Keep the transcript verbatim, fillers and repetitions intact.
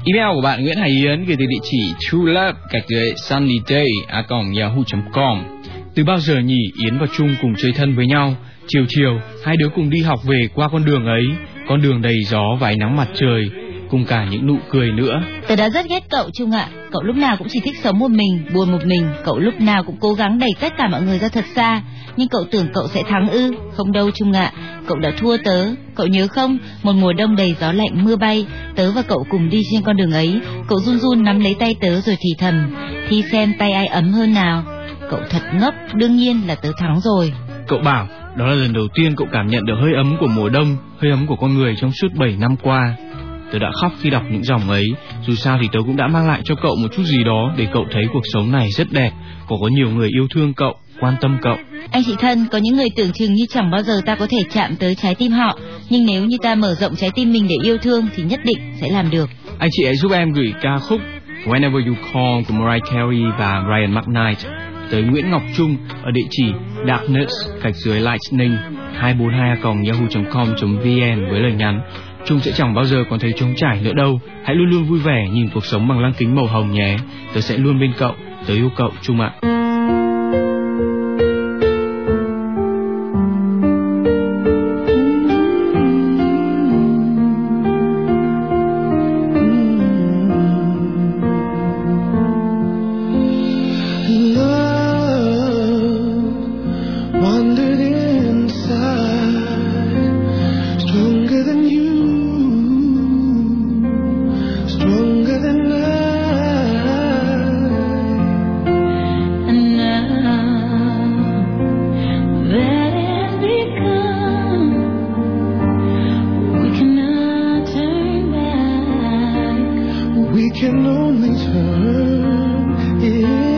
Email của bạn Nguyễn Hải Yến gửi từ địa chỉ truelove gạch dưới sunnyday a còng yahoo chấm com. Từ bao giờ nhỉ Yến và Trung cùng chơi thân với nhau? Chiều chiều hai đứa cùng đi học về qua con đường ấy, con đường đầy gió và ánh nắng mặt trời, cùng cả những nụ cười nữa. Tớ đã rất ghét cậu Trung ạ. Cậu lúc nào cũng chỉ thích sống một mình, buồn một mình. Cậu lúc nào cũng cố gắng đẩy tất cả mọi người ra thật xa. Nhưng cậu tưởng cậu sẽ thắng ư? Không đâu Trung ạ. Cậu đã thua tớ. Cậu nhớ không? Một mùa đông đầy gió lạnh mưa bay, tớ và cậu cùng đi trên con đường ấy. Cậu run run nắm lấy tay tớ rồi thì thầm, thi xem tay ai ấm hơn nào. Cậu thật ngốc. Đương nhiên là tớ thắng rồi. Cậu bảo đó là lần đầu tiên cậu cảm nhận được hơi ấm của mùa đông, hơi ấm của con người trong suốt bảy năm qua. Tớ đã khóc khi đọc những dòng ấy. Dù sao thì tớ cũng đã mang lại cho cậu một chút gì đó, để cậu thấy cuộc sống này rất đẹp, có có nhiều người yêu thương cậu, quan tâm cậu. Anh chị thân, có những người tưởng chừng như chẳng bao giờ ta có thể chạm tới trái tim họ, nhưng nếu như ta mở rộng trái tim mình để yêu thương thì nhất định sẽ làm được. Anh chị hãy giúp em gửi ca khúc Whenever You Call của Mariah Carey và Brian McKnight tới Nguyễn Ngọc Trung ở địa chỉ darkness gạch dưới lightning hai bốn hai a còng yahoo chấm com chấm vn với lời nhắn: Trung sẽ chẳng bao giờ còn thấy trống trải nữa đâu. Hãy luôn luôn vui vẻ nhìn cuộc sống bằng lăng kính màu hồng nhé. Tớ sẽ luôn bên cậu. Tớ yêu cậu Trung ạ. We can only turn it